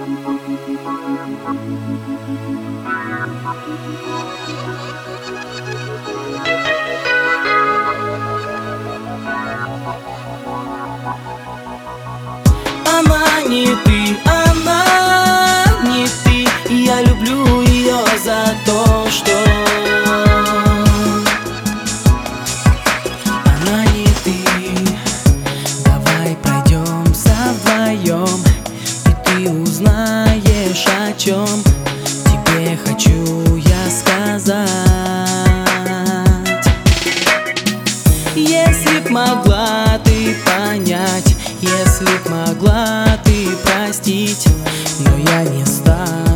Она не ты, она не ты, и я люблю ее за то, что она не ты. Давай пройдемся вдвоем, и ты узнаешь, о чем тебе хочу я сказать. Если б могла ты понять, если б могла ты простить, но я не стану.